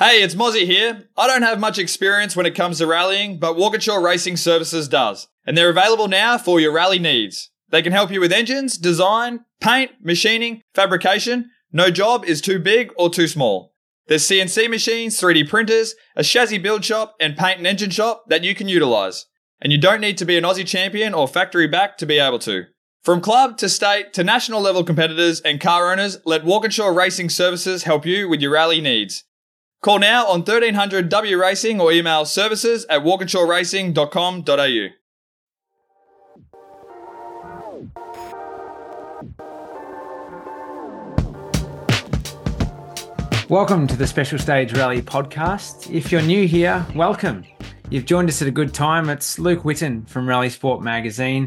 Hey, it's Mozzie here. I don't have much experience when it comes to rallying, but Walkinshaw Racing Services does. And they're available now for your rally needs. They can help you with engines, design, paint, machining, fabrication. No job is too big or too small. There's CNC machines, 3D printers, a chassis build shop, and paint and engine shop that you can utilise. And you don't need to be an Aussie champion or factory back to be able to. From club to state to national level competitors and car owners, let Walkinshaw Racing Services help you with your rally needs. Call now on 1300 W Racing or email services@walkinshawracing.com.au. Welcome to the Special Stage Rally podcast. If you're new here, welcome. You've joined us at a good time. It's Luke Whitten from Rally Sport Magazine.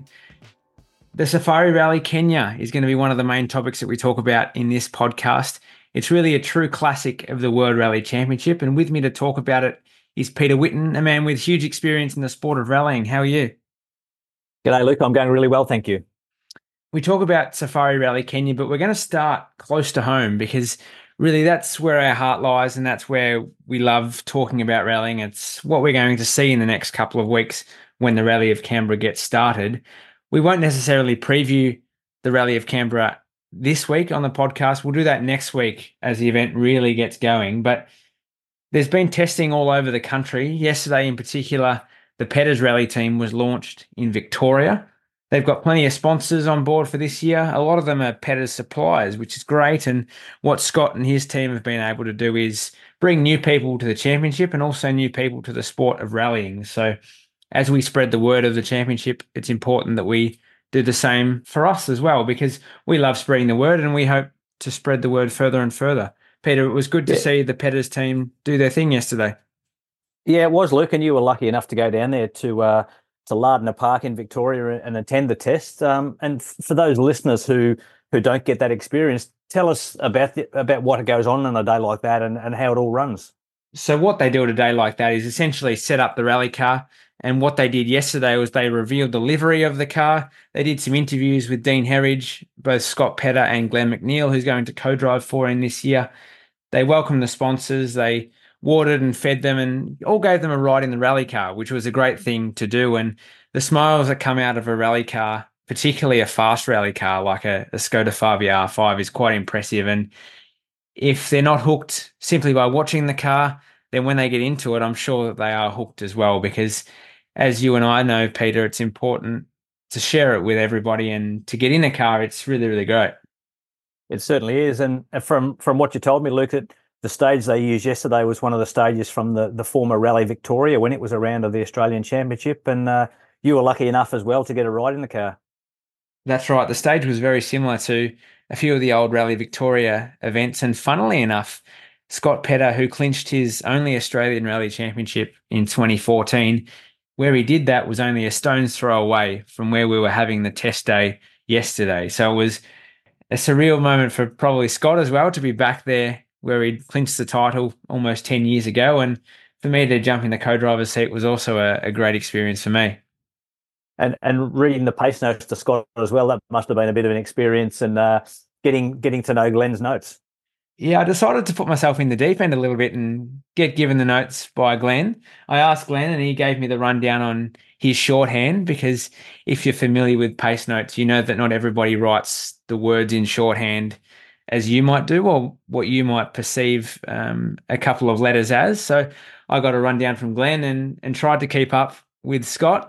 The Safari Rally Kenya is going to be one of the main topics that we talk about in this podcast. It's really a true classic of the World Rally Championship, and with me to talk about it is Peter Whitten, a man with huge experience in the sport of rallying. How are you? G'day, Luke. I'm going really well, thank you. We talk about Safari Rally Kenya, but we're going to start close to home because really that's where our heart lies and that's where we love talking about rallying. It's what we're going to see in the next couple of weeks when the Rally of Canberra gets started. We won't necessarily preview the Rally of Canberra this week on the podcast. We'll do that next week as the event really gets going. But there's been testing all over the country. Yesterday in particular, the Petters Rally team was launched in Victoria. They've got plenty of sponsors on board for this year. A lot of them are Petters suppliers, which is great. And what Scott and his team have been able to do is bring new people to the championship and also new people to the sport of rallying. So as we spread the word of the championship, it's important that we do the same for us as well, because we love spreading the word and we hope to spread the word further and further. Peter, it was good to see the Petters team do their thing yesterday. Yeah, it was, Luke, and you were lucky enough to go down there to Lardner Park in Victoria and attend the test. And for those listeners who don't get that experience, tell us about what goes on a day like that and how it all runs. So what they do at a day like that is essentially set up the rally car. And what they did yesterday was they revealed the livery of the car. They did some interviews with Dean Herridge, both Scott Petter and Glenn McNeil, who's going to co-drive for him this year. They welcomed the sponsors. They watered and fed them and all gave them a ride in the rally car, which was a great thing to do. And the smiles that come out of a rally car, particularly a fast rally car like a Skoda Fabia R5, is quite impressive. And if they're not hooked simply by watching the car, then when they get into it, I'm sure that they are hooked as well, because as you and I know, Peter, it's important to share it with everybody, and to get in a car, it's really, really great. It certainly is. And from what you told me, Luke, that the stage they used yesterday was one of the stages from the former Rally Victoria when it was around of the Australian Championship. And you were lucky enough as well to get a ride in the car. That's right. The stage was very similar to a few of the old Rally Victoria events. And funnily enough, Scott Petter, who clinched his only Australian Rally Championship in 2014, where he did that was only a stone's throw away from where we were having the test day yesterday. So it was a surreal moment for probably Scott as well to be back there where he clinched the title almost 10 years ago. And for me to jump in the co-driver's seat was also a great experience for me. And reading the pace notes to Scott as well, that must have been a bit of an experience, and getting to know Glenn's notes. Yeah, I decided to put myself in the deep end a little bit and get given the notes by Glenn. I asked Glenn and he gave me the rundown on his shorthand, because if you're familiar with pace notes, you know that not everybody writes the words in shorthand as you might do, or what you might perceive a couple of letters as. So I got a rundown from Glenn and tried to keep up with Scott.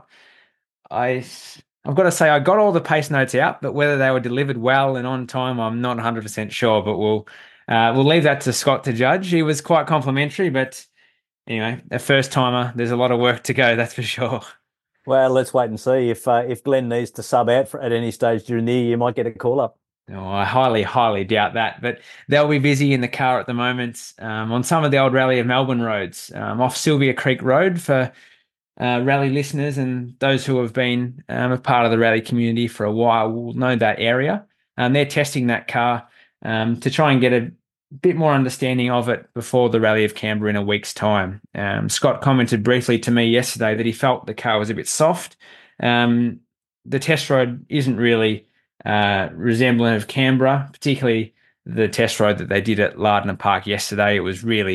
I've got to say I got all the pace notes out, but whether they were delivered well and on time, I'm not 100% sure, but we'll leave that to Scott to judge. He was quite complimentary, but anyway, a first timer, there's a lot of work to go, that's for sure. Well, let's wait and see. If Glenn needs to sub out at any stage during the year, you might get a call up. No, I highly, highly doubt that. But they'll be busy in the car at the moment on some of the old Rally of Melbourne roads, off Sylvia Creek Road for rally listeners, and those who have been a part of the rally community for a while will know that area. They're testing that car to try and get a bit more understanding of it before the Rally of Canberra in a week's time. Scott commented briefly to me yesterday that he felt the car was a bit soft. The test road isn't really resemblant of Canberra, particularly the test road that they did at Lardner Park yesterday. It was really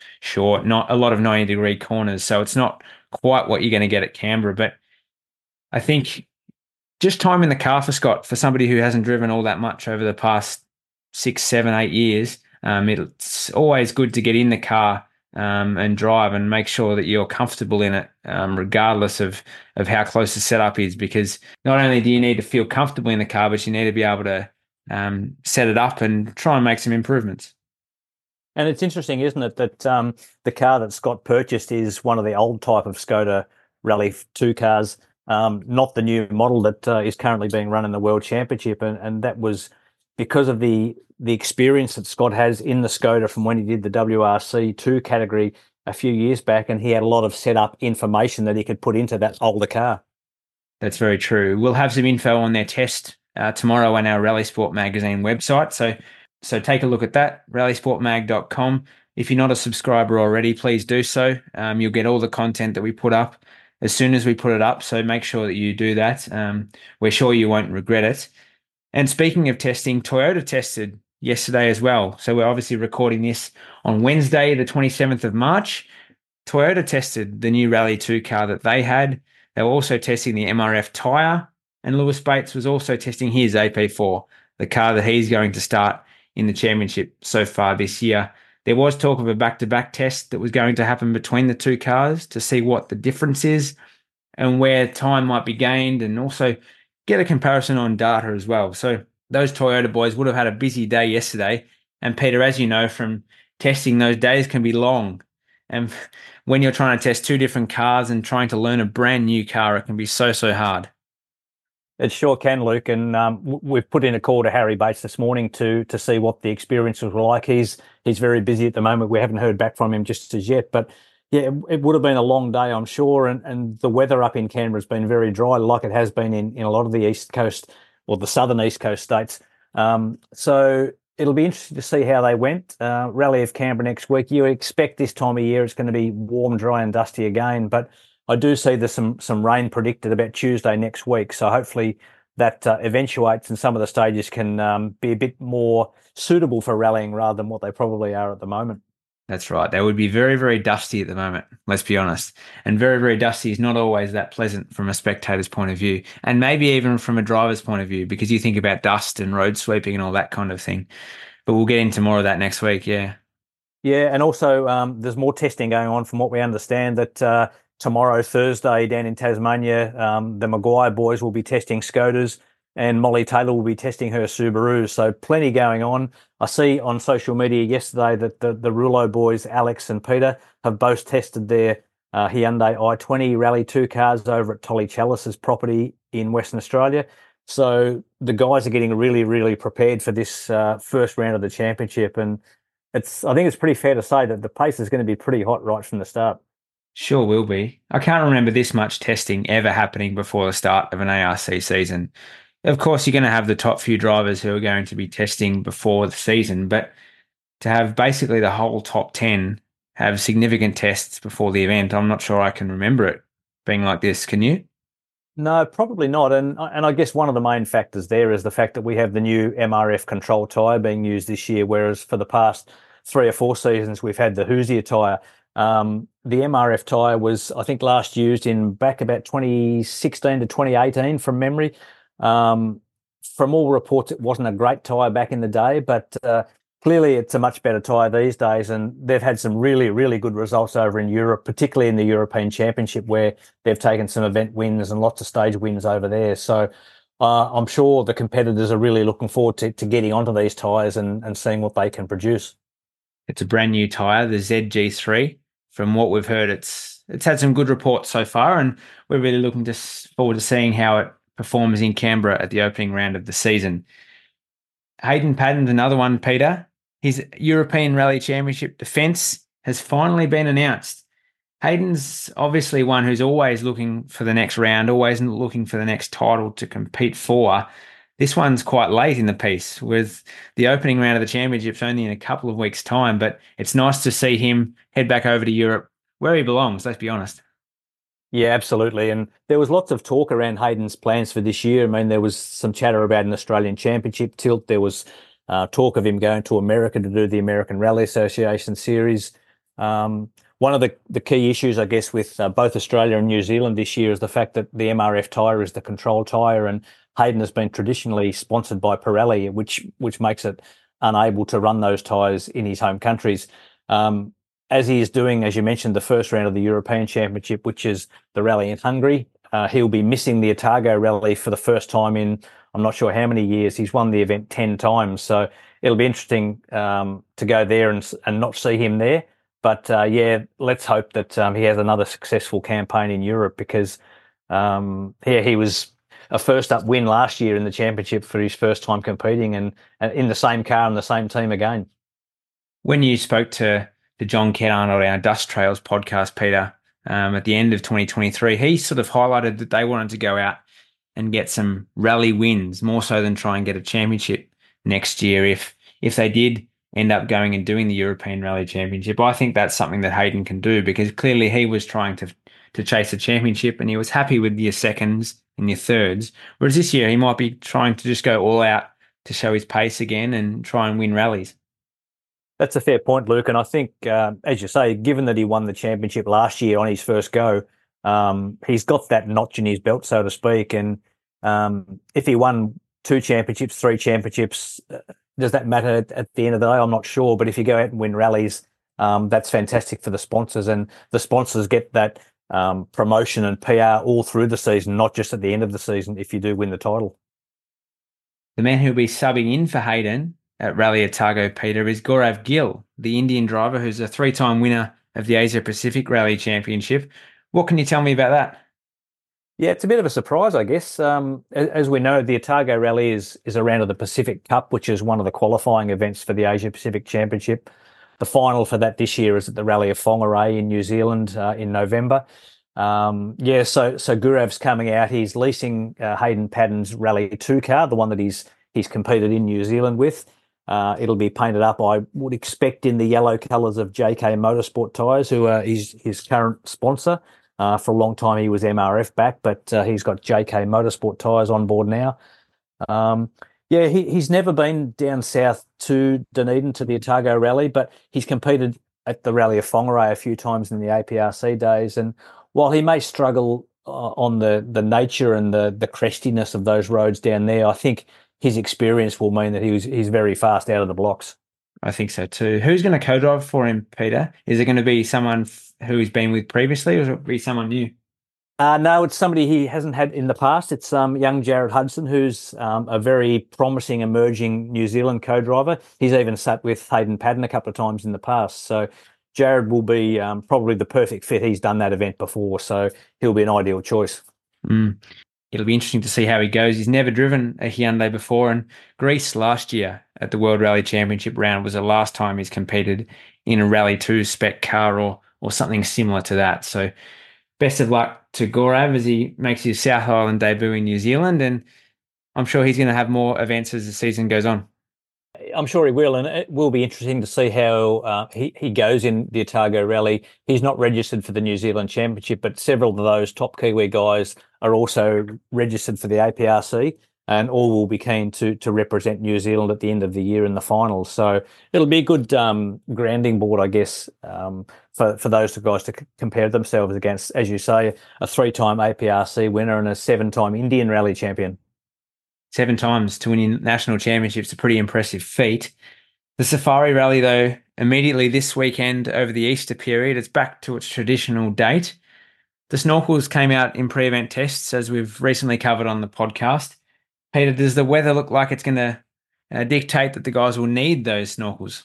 short, not a lot of 90-degree corners. So it's not quite what you're going to get at Canberra. But I think just time in the car for Scott, for somebody who hasn't driven all that much over the past 6, 7, 8 years, it's always good to get in the car and drive and make sure that you're comfortable in it, regardless of how close the setup is, because not only do you need to feel comfortable in the car, but you need to be able to set it up and try and make some improvements. And it's interesting, isn't it, that the car that Scott purchased is one of the old type of Skoda Rally 2 cars, not the new model that is currently being run in the World Championship. And that was because of the experience that Scott has in the Skoda from when he did the WRC 2 category a few years back, and he had a lot of setup information that he could put into that older car. That's very true. We'll have some info on their test tomorrow on our Rally Sport Magazine website. So take a look at that, rallysportmag.com. If you're not a subscriber already, please do so. You'll get all the content that we put up as soon as we put it up. So make sure that you do that. We're sure you won't regret it. And speaking of testing, Toyota tested yesterday as well. So we're obviously recording this on Wednesday, the 27th of March. Toyota tested the new Rally 2 car that they had. They were also testing the MRF tyre, and Lewis Bates was also testing his AP4, the car that he's going to start in the championship so far this year. There was talk of a back-to-back test that was going to happen between the two cars to see what the difference is and where time might be gained, and also get a comparison on data as well. So those Toyota boys would have had a busy day yesterday. And Peter, as you know, from testing, those days can be long. And when you're trying to test two different cars and trying to learn a brand new car, it can be so hard. It sure can, Luke. And we've put in a call to Harry Bates this morning to see what the experience was like. He's very busy at the moment. We haven't heard back from him just as yet. But yeah, it would have been a long day, I'm sure. And the weather up in Canberra has been very dry, like it has been in a lot of the East Coast or the southern East Coast states. So it'll be interesting to see how they went. Rally of Canberra next week. You expect this time of year it's going to be warm, dry and dusty again. But I do see there's some rain predicted about Tuesday next week. So hopefully that eventuates and some of the stages can be a bit more suitable for rallying rather than what they probably are at the moment. That's right. They would be very dusty at the moment, let's be honest. And very dusty is not always that pleasant from a spectator's point of view, and maybe even from a driver's point of view, because you think about dust and road sweeping and all that kind of thing. But we'll get into more of that next week, yeah. Yeah, and also there's more testing going on from what we understand that tomorrow, Thursday, down in Tasmania, the Maguire boys will be testing Skodas and Molly Taylor will be testing her Subaru. So plenty going on. I see on social media yesterday that the Rouleau boys, Alex and Peter, have both tested their Hyundai i20 Rally 2 cars over at Tolly Challis's property in Western Australia. So the guys are getting really prepared for this first round of the championship. And I think it's pretty fair to say that the pace is going to be pretty hot right from the start. Sure will be. I can't remember this much testing ever happening before the start of an ARC season. Of course, you're going to have the top few drivers who are going to be testing before the season, but to have basically the whole top 10 have significant tests before the event, I'm not sure I can remember it being like this. Can you? No, probably not. And I guess one of the main factors there is the fact that we have the new MRF control tyre being used this year, whereas for the past 3 or 4 seasons, we've had the Hoosier tyre. The MRF tyre was, I think, last used in back about 2016 to 2018 from memory. From all reports, it wasn't a great tyre back in the day, but clearly it's a much better tyre these days. And they've had some really good results over in Europe, particularly in the European Championship, where they've taken some event wins and lots of stage wins over there. So I'm sure the competitors are really looking forward to getting onto these tyres and seeing what they can produce. It's a brand new tyre, the ZG3. From what we've heard, it's had some good reports so far, and we're really looking forward to seeing how it performs in Canberra at the opening round of the season. Hayden Paddon's another one, Peter. His European Rally Championship defence has finally been announced. Hayden's obviously one who's always looking for the next round, always looking for the next title to compete for. This one's quite late in the piece, with the opening round of the championships only in a couple of weeks' time, but it's nice to see him head back over to Europe, where he belongs, let's be honest. Yeah, absolutely. And there was lots of talk around Hayden's plans for this year. I mean, there was some chatter about an Australian Championship tilt. There was talk of him going to America to do the American Rally Association Series. One of the key issues, I guess, with both Australia and New Zealand this year is the fact that the MRF tyre is the control tyre, and Hayden has been traditionally sponsored by Pirelli, which makes it unable to run those tyres in his home countries. As he is doing, as you mentioned, the first round of the European Championship, which is the rally in Hungary, he'll be missing the Otago rally for the first time in I'm not sure how many years. He's won the event 10 times, so it'll be interesting to go there and not see him there. But yeah, let's hope that he has another successful campaign in Europe, because he was a first up win last year in the championship for his first time competing, and in the same car and the same team again. When you spoke to John Kettarn on our Dust Trails podcast, Peter, at the end of 2023, he sort of highlighted that they wanted to go out and get some rally wins, more so than try and get a championship next year if they did end up going and doing the European Rally Championship. I think that's something that Hayden can do, because clearly he was trying to chase a championship, and he was happy with your seconds and your thirds, whereas this year he might be trying to just go all out to show his pace again and try and win rallies. That's a fair point, Luke. And I think, as you say, given that he won the championship last year on his first go, he's got that notch in his belt, so to speak. And if he won 2 championships, 3 championships, does that matter at the end of the day? I'm not sure. But if you go out and win rallies, that's fantastic for the sponsors. And the sponsors get that promotion and PR all through the season, not just at the end of the season if you do win the title. The man who'll be subbing in for Hayden at Rally Otago, Peter, is Gaurav Gill, the Indian driver who's a 3-time winner of the Asia Pacific Rally Championship. What can you tell me about that? Yeah, it's a bit of a surprise, I guess. As we know, the Otago Rally is a round of the Pacific Cup, which is one of the qualifying events for the Asia Pacific Championship. The final for that this year is at the Rally of Whangarei in New Zealand in November. So Gaurav's coming out. He's leasing Hayden Paddon's Rally 2 car, the one that he's competed in New Zealand with. It'll be painted up, I would expect, in the yellow colours of JK Motorsport tyres, who are his current sponsor. For a long time, he was MRF back, but he's got JK Motorsport tyres on board now. He's never been down south to Dunedin to the Otago Rally, but he's competed at the Rally of Whangarei a few times in the APRC days. And while he may struggle on the nature and the crestiness of those roads down there, I think his experience will mean that he's very fast out of the blocks. I think so too. Who's going to co-drive for him, Peter? Is it going to be someone who he's been with previously, or will it be someone new? No, it's somebody he hasn't had in the past. It's young Jared Hudson, who's a very promising emerging New Zealand co-driver. He's even sat with Hayden Paddon a couple of times in the past. So Jared will be probably the perfect fit. He's done that event before, so he'll be an ideal choice. It'll be interesting to see how he goes. He's never driven a Hyundai before, and Greece last year at the World Rally Championship round was the last time he's competed in a Rally 2 spec car or something similar to that. So best of luck to Gaurav as he makes his South Island debut in New Zealand, and I'm sure he's going to have more events as the season goes on. I'm sure he will, and it will be interesting to see how he goes in the Otago Rally. He's not registered for the New Zealand Championship, but several of those top Kiwi guys are also registered for the APRC, and all will be keen to represent New Zealand at the end of the year in the finals. So it'll be a good grounding board, I guess, for those two guys to compare themselves against, as you say, a 3-time APRC winner and a 7-time Indian Rally champion. 7 times to win national championships, a pretty impressive feat. The Safari Rally, though, immediately this weekend over the Easter period, it's back to its traditional date. The snorkels came out in pre-event tests, as we've recently covered on the podcast. Peter, does the weather look like it's going to dictate that the guys will need those snorkels?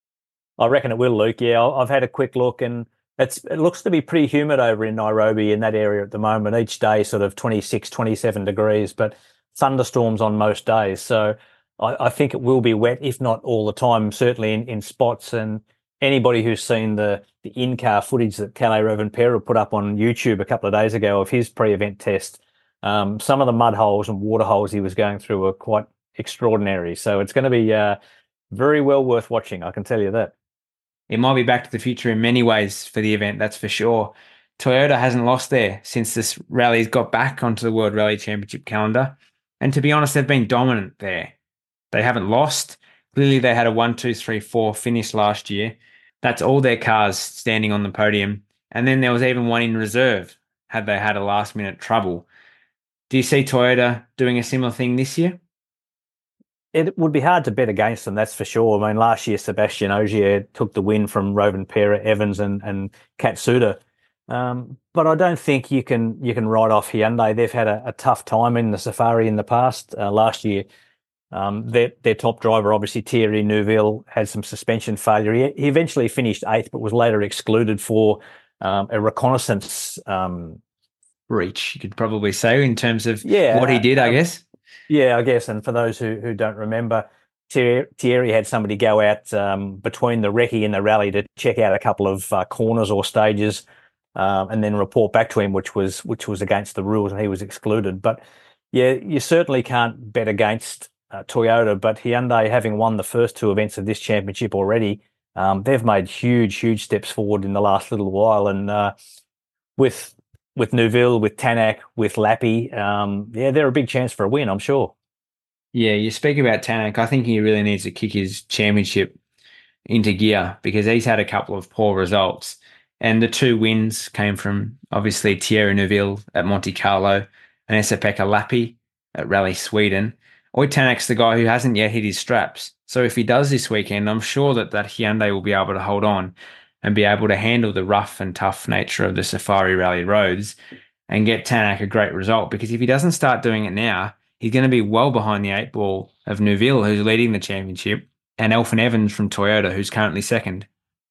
I reckon it will, Luke. Yeah, I've had a quick look, and it looks to be pretty humid over in Nairobi in that area at the moment. Each day sort of 26, 27 degrees, but thunderstorms on most days. So I think it will be wet, if not all the time, certainly in spots. And anybody who's seen the in-car footage that Kalle Rovanperä put up on YouTube a couple of days ago of his pre-event test, some of the mud holes and water holes he was going through were quite extraordinary. So it's going to be very well worth watching, I can tell you that. It might be back to the future in many ways for the event, that's for sure. Toyota hasn't lost there since this rally's got back onto the World Rally Championship calendar. And to be honest, they've been dominant there. They haven't lost. Clearly, they had a 1, 2, 3, 4 finish last year. That's all their cars standing on the podium. And then there was even one in reserve had they had a last-minute trouble. Do you see Toyota doing a similar thing this year? It would be hard to bet against them, that's for sure. I mean, last year, Sebastian Ogier took the win from Rovanpera, Evans and Katsuda. But I don't think you can write off Hyundai. They've had a tough time in the Safari in the past. Last year, their top driver, obviously Thierry Neuville, had some suspension failure. He eventually finished 8th, but was later excluded for a reconnaissance breach, you could probably say, in terms of yeah, what he did, I guess. Yeah, I guess. And for those who don't remember, Thierry had somebody go out between the recce and the rally to check out a couple of corners or stages, and then report back to him, which was against the rules, and he was excluded. But yeah, you certainly can't bet against Toyota. But Hyundai, having won the first 2 events of this championship already, they've made huge steps forward in the last little while, and with Neuville, with Tanak, with Lappi, they're a big chance for a win, I'm sure. Yeah, you speak about Tanak. I think he really needs to kick his championship into gear because he's had a couple of poor results. And the 2 wins came from, obviously, Thierry Neuville at Monte Carlo and Esa-Pekka Lappi at Rally Sweden. Oyt Tanak's the guy who hasn't yet hit his straps. So if he does this weekend, I'm sure that Hyundai will be able to hold on and be able to handle the rough and tough nature of the Safari Rally roads and get Tanak a great result. Because if he doesn't start doing it now, he's going to be well behind the 8 ball of Neuville, who's leading the championship, and Elfyn Evans from Toyota, who's currently 2nd.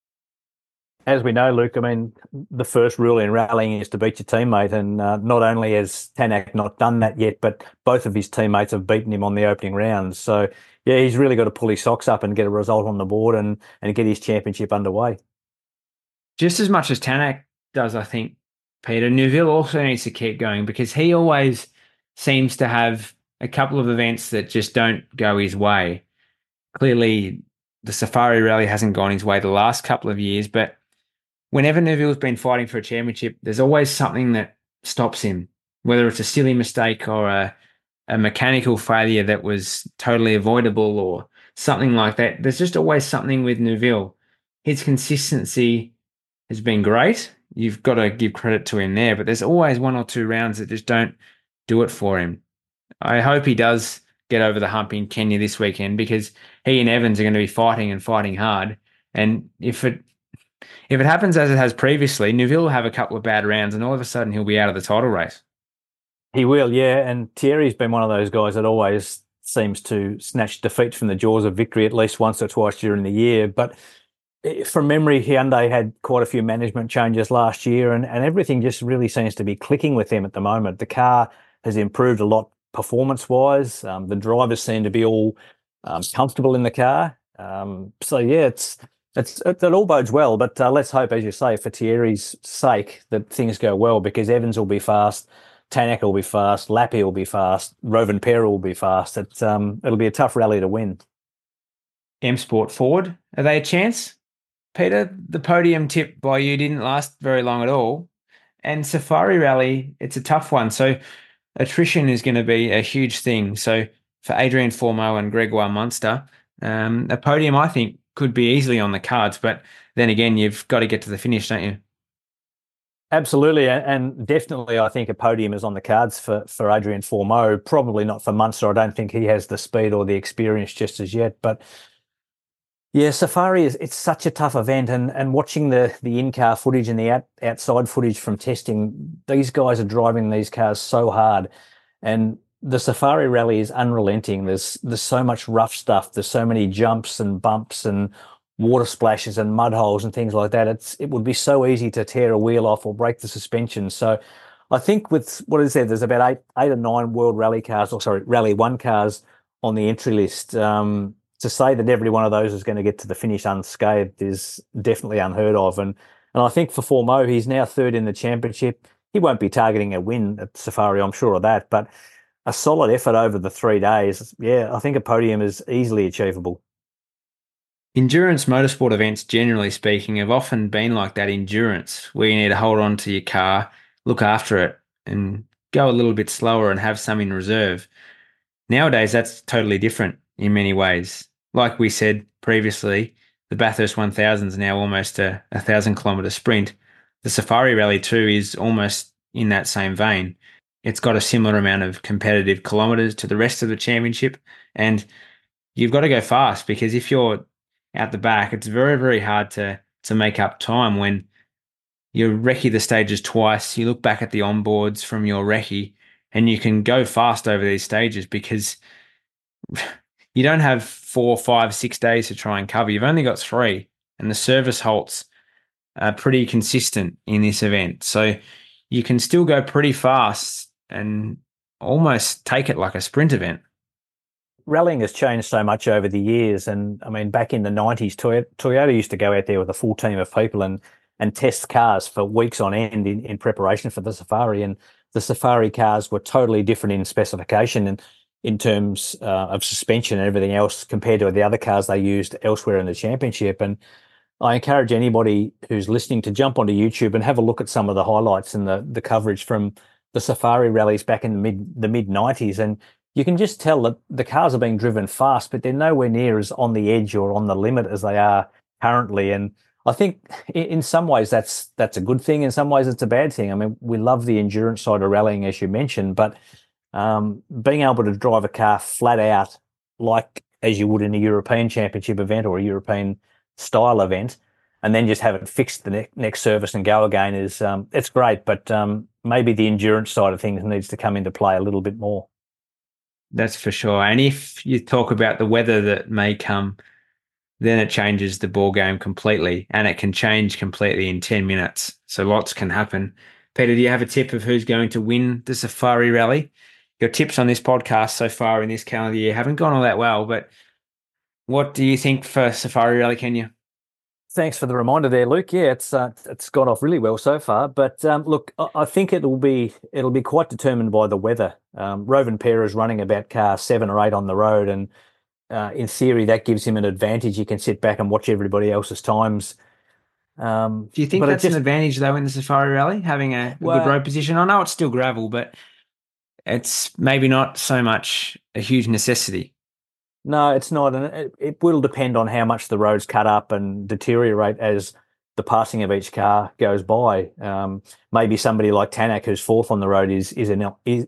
As we know, Luke, I mean, the first rule in rallying is to beat your teammate. And not only has Tanak not done that yet, but both of his teammates have beaten him on the opening rounds. So, yeah, he's really got to pull his socks up and get a result on the board and get his championship underway. Just as much as Tanak does, I think, Peter, Neuville also needs to keep going because he always seems to have a couple of events that just don't go his way. Clearly, the Safari Rally hasn't gone his way the last couple of years, but whenever Neuville's been fighting for a championship, there's always something that stops him, whether it's a silly mistake or a mechanical failure that was totally avoidable or something like that. There's just always something with Neuville. His consistency has been great. You've got to give credit to him there, but there's always 1 or 2 rounds that just don't do it for him. I hope he does get over the hump in Kenya this weekend because he and Evans are going to be fighting hard. And if it happens as it has previously, Neuville will have a couple of bad rounds and all of a sudden he'll be out of the title race. He will, yeah. And Thierry's been one of those guys that always seems to snatch defeat from the jaws of victory at least once or twice during the year. But from memory, Hyundai had quite a few management changes last year and everything just really seems to be clicking with them at the moment. The car has improved a lot performance-wise. The drivers seem to be all comfortable in the car. So, yeah, it all bodes well. But let's hope, as you say, for Thierry's sake, that things go well because Evans will be fast, Tanak will be fast, Lappi will be fast, Rovanpera will be fast. It'll be a tough rally to win. M Sport Ford, are they a chance? Peter, the podium tip by you didn't last very long at all. And Safari Rally, it's a tough one. So attrition is going to be a huge thing. So for Adrian Formeau and Gregoire Munster, a podium, I think, could be easily on the cards. But then again, you've got to get to the finish, don't you? Absolutely. And definitely, I think a podium is on the cards for Adrian Formeau. Probably not for Munster. I don't think he has the speed or the experience just as yet. But yeah, Safari it's such a tough event, and watching the in-car footage and the outside footage from testing, these guys are driving these cars so hard, and the Safari Rally is unrelenting. There's so much rough stuff. There's so many jumps and bumps and water splashes and mud holes and things like that. It would be so easy to tear a wheel off or break the suspension. So I think with what is there, there's about eight or nine World Rally cars, Rally 1 cars on the entry list. To say that every one of those is going to get to the finish unscathed is definitely unheard of. And I think for Formeau, he's now 3rd in the championship. He won't be targeting a win at Safari, I'm sure of that. But a solid effort over the 3 days, yeah, I think a podium is easily achievable. Endurance motorsport events, generally speaking, have often been like that endurance, where you need to hold on to your car, look after it, and go a little bit slower and have some in reserve. Nowadays, that's totally different in many ways. Like we said previously, the Bathurst 1000 is now almost a 1,000-kilometre sprint. The Safari Rally 2 is almost in that same vein. It's got a similar amount of competitive kilometres to the rest of the championship, and you've got to go fast, because if you're out the back, it's very, very hard to make up time when you recce the stages twice. You look back at the onboards from your recce, and you can go fast over these stages because you don't have 4, 5, 6 days to try and cover. You've only got 3, and the service halts are pretty consistent in this event. So you can still go pretty fast and almost take it like a sprint event. Rallying has changed so much over the years. And I mean, back in the 90s, Toyota used to go out there with a full team of people and test cars for weeks on end in preparation for the Safari. And the Safari cars were totally different in specification and in terms of suspension and everything else compared to the other cars they used elsewhere in the championship. And I encourage anybody who's listening to jump onto YouTube and have a look at some of the highlights and the coverage from the Safari rallies back in the mid 90s. And you can just tell that the cars are being driven fast, but they're nowhere near as on the edge or on the limit as they are currently. And I think in some ways that's a good thing. In some ways it's a bad thing. I mean, we love the endurance side of rallying, as you mentioned, but being able to drive a car flat out like as you would in a European Championship event or a European style event, and then just have it fixed the next service and go again is it's great. But maybe the endurance side of things needs to come into play a little bit more. That's for sure. And if you talk about the weather that may come, then it changes the ball game completely, and it can change completely in 10 minutes. So lots can happen. Peter, do you have a tip of who's going to win the Safari Rally? Your tips on this podcast so far in this calendar year haven't gone all that well, but what do you think for Safari Rally Kenya? Thanks for the reminder there, Luke. Yeah, it's gone off really well so far. But look, I think it'll be quite determined by the weather. Rovanpera is running about car 7 or 8 on the road, and in theory that gives him an advantage. He can sit back and watch everybody else's times. Do you think that's an advantage though in the Safari Rally, having a good road position? I know it's still gravel, but it's maybe not so much a huge necessity. No, it's not, and it will depend on how much the roads cut up and deteriorate as the passing of each car goes by. Maybe somebody like Tanak, who's 4th on the road, is in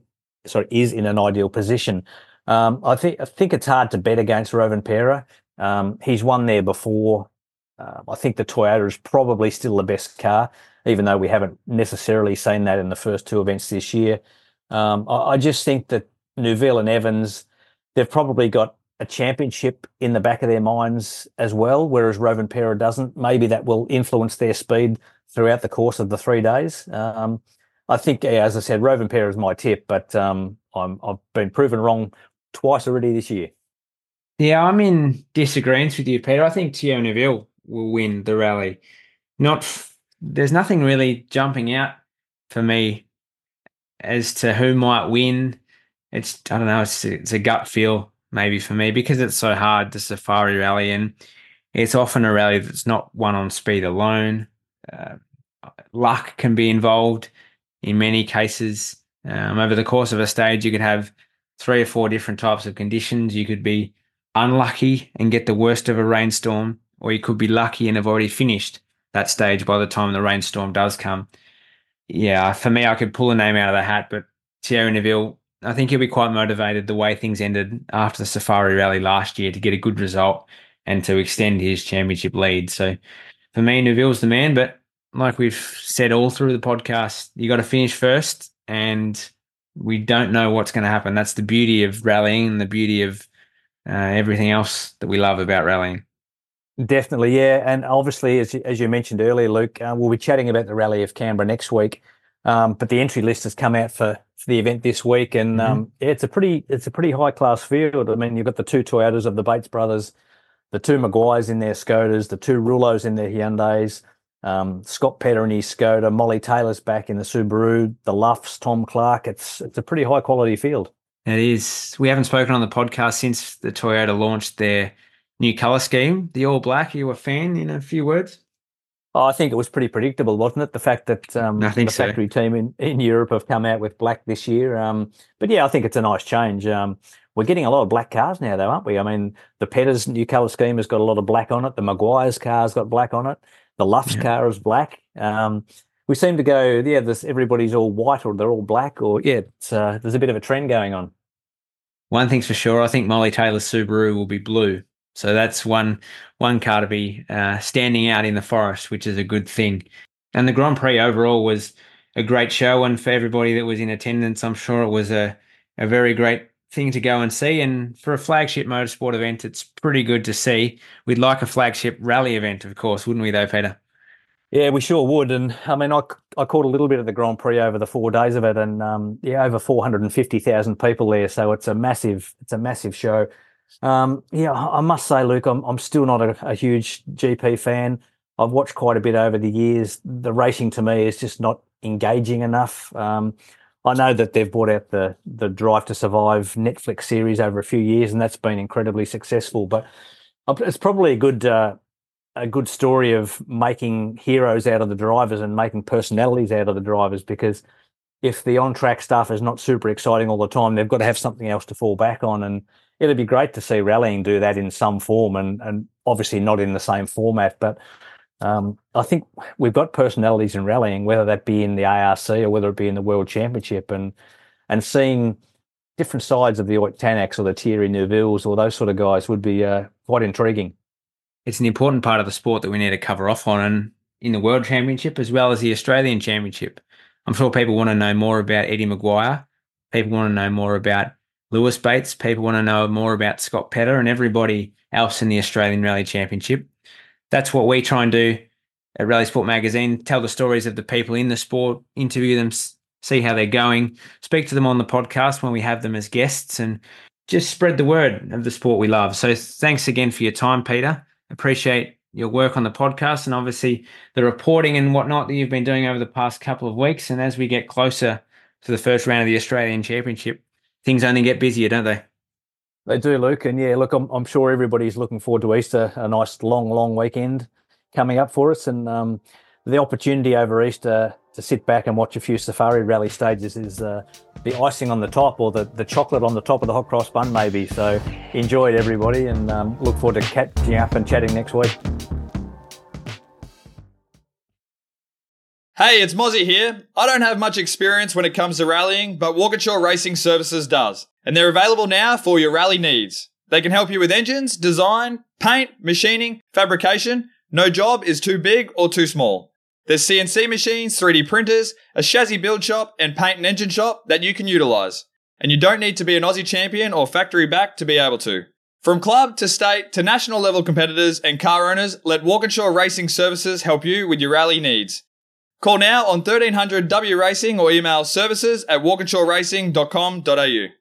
an ideal position. I think it's hard to bet against Rovanpera. He's won there before. I think the Toyota is probably still the best car, even though we haven't necessarily seen that in the first 2 events this year. I just think that Neuville and Evans, they've probably got a championship in the back of their minds as well, whereas Rovanpera doesn't. Maybe that will influence their speed throughout the course of the 3 days. I think, as I said, Rovanpera is my tip, but I've been proven wrong twice already this year. Yeah, I'm in disagreement with you, Peter. I think Thierry Neuville will win the rally. There's nothing really jumping out for me as to who might win. I don't know, it's a gut feel maybe for me, because it's so hard, the Safari Rally, and it's often a rally that's not won on speed alone. Luck can be involved in many cases. Over the course of a stage, you could have 3 or 4 different types of conditions. You could be unlucky and get the worst of a rainstorm, or you could be lucky and have already finished that stage by the time the rainstorm does come. Yeah, for me, I could pull a name out of the hat, but Thierry Neuville, I think he'll be quite motivated the way things ended after the Safari Rally last year to get a good result and to extend his championship lead. So for me, Neuville's the man, but like we've said all through the podcast, you got to finish first, and we don't know what's going to happen. That's the beauty of rallying and the beauty of everything else that we love about rallying. Definitely, yeah. And obviously, as you mentioned earlier, Luke, we'll be chatting about the Rally of Canberra next week. But the entry list has come out for the event this week, and it's a pretty high class field. I mean, you've got the 2 Toyotas of the Bates brothers, the 2 Maguires in their Skodas, the 2 Rulos in their Hyundais, Scott Petter in his Skoda, Molly Taylor's back in the Subaru, the Luffs, Tom Clark. It's a pretty high quality field. It is. We haven't spoken on the podcast since the Toyota launched their new colour scheme, the all black. Are you a fan, in a few words? Oh, I think it was pretty predictable, wasn't it? The fact that the factory team in Europe have come out with black this year. But yeah, I think it's a nice change. we're getting a lot of black cars now, though, aren't we? I mean, the Petter's new colour scheme has got a lot of black on it. The Maguire's car's got black on it. The Luff's car is black. We seem to go, everybody's all white or they're all black, or there's a bit of a trend going on. One thing's for sure, I think Molly Taylor's Subaru will be blue. So that's one car to be standing out in the forest, which is a good thing. And the Grand Prix overall was a great show, and for everybody that was in attendance, I'm sure it was a very great thing to go and see. And for a flagship motorsport event, it's pretty good to see. We'd like a flagship rally event, of course, wouldn't we though, Peter? Yeah, we sure would. And I mean, I caught a little bit of the Grand Prix over the 4 days of it, and over 450,000 people there. So it's a massive show. I must say, Luke, I'm still not a huge GP fan. I've watched quite a bit over the years. The racing to me is just not engaging enough. I know that they've brought out the Drive to Survive Netflix series over a few years, and that's been incredibly successful. But it's probably a good story of making heroes out of the drivers and making personalities out of the drivers, because if the on-track stuff is not super exciting all the time, they've got to have something else to fall back on. And it'd be great to see rallying do that in some form, and obviously not in the same format. But I think we've got personalities in rallying, whether that be in the ARC or whether it be in the World Championship, and seeing different sides of the Ott Tanaks or the Thierry Neuvilles or those sort of guys would be quite intriguing. It's an important part of the sport that we need to cover off on, and in the World Championship as well as the Australian Championship. I'm sure people want to know more about Eddie Maguire. People want to know more about Lewis Bates. People want to know more about Scott Petter and everybody else in the Australian Rally Championship. That's what we try and do at Rally Sport Magazine, tell the stories of the people in the sport, interview them, see how they're going, speak to them on the podcast when we have them as guests, and just spread the word of the sport we love. So thanks again for your time, Peter. Appreciate your work on the podcast and obviously the reporting and whatnot that you've been doing over the past couple of weeks. And as we get closer to the first round of the Australian Championship, things only get busier, don't they? They do, Luke. And look, I'm sure everybody's looking forward to Easter, a nice long weekend coming up for us. And the opportunity over Easter to sit back and watch a few safari rally stages is the icing on the top, or the chocolate on the top of the hot cross bun maybe. So enjoy it, everybody, and look forward to catching up and chatting next week. Hey, it's Mozzie here. I don't have much experience when it comes to rallying, but Walkinshaw Racing Services does. And they're available now for your rally needs. They can help you with engines, design, paint, machining, fabrication. No job is too big or too small. There's CNC machines, 3D printers, a chassis build shop, and paint and engine shop that you can utilise. And you don't need to be an Aussie champion or factory back to be able to. From club to state to national level competitors and car owners, let Walkinshaw Racing Services help you with your rally needs. Call now on 1300 W Racing or email services@walkinshawracing.com.au.